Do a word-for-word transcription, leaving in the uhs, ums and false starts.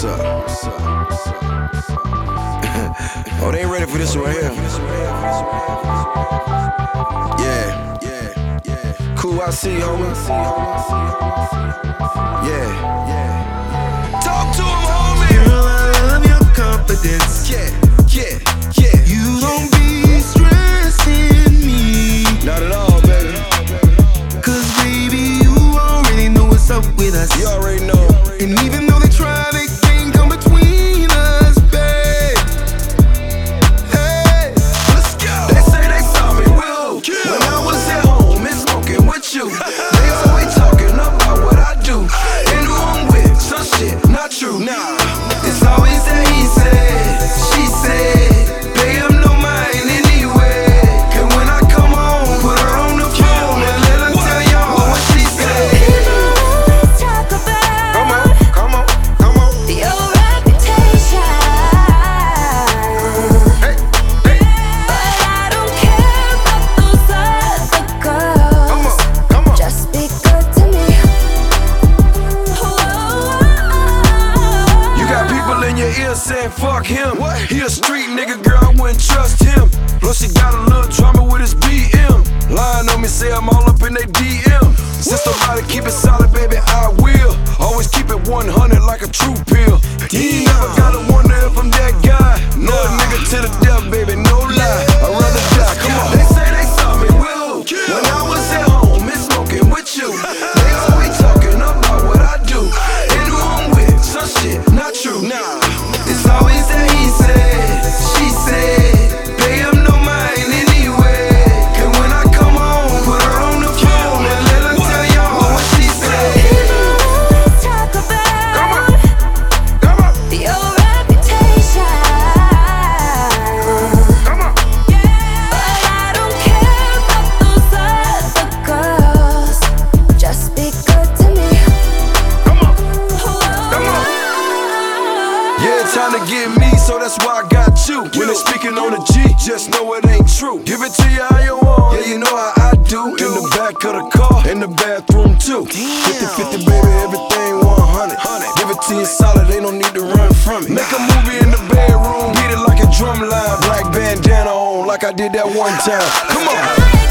up? What's up? What's up? Oh, they ain't ready for this one right here. Yeah, yeah, yeah. Cool, I see, homie. Yeah, yeah. Talk to him, homie. Girl, I love your confidence. Yeah, yeah, yeah. You don't be stressing me. Not at all, baby. Cause baby, you already know what's up with us. You already know. And even though they try, they can't come between us, babe. Hey, Let's go. They say they saw me with you when I was at home and smoking with you. They always talking about what I do and who I'm with. Some shit not true. Nah, it's always that he said, she said. Pay him no mind anyway. And when I come home, put her on the phone and let her tell y'all what she said. Let's talk about come on, come on, come on. your reputation. Hey, hey, But I don't care about those other girls. come on, come on. Just be good to me. You got people in your ear saying fuck him. What? He a street nigga, girl, I wouldn't trust him. Plus he got a little drama with his B M. Lying on me, say I'm all up in they D M. Since nobody keep it solid, baby, I will. Always keep it one hundred like a true pill. You ain't never gotta wonder if I'm that guy. No nigga to the death, baby, no lie. I'd rather die, come on. They say they saw me with you when I was at home and smoking with you. They always talking about what I do and who I'm with. Some shit not true. Nah, It's always that he said, she said. Pay him no mind anyway. And when I come home, put her on the phone and let her tell y'all what she said. Let's talk come about on, come on, your reputation. come on. But I don't care about those other girls. Just be good to me. Come on, come on. Yeah, it's time to get me, so that's why I got you. When they speaking on the G, just know it ain't true. Give it to you how you want, yeah, you know how I do. In the back of the car, in the bathroom too. fifty fifty, baby, everything one hundred. Give it to you solid, ain't no need to run from it. Make a movie in the bedroom, beat it like a drum line. Black bandana on, like I did that one time. Come on.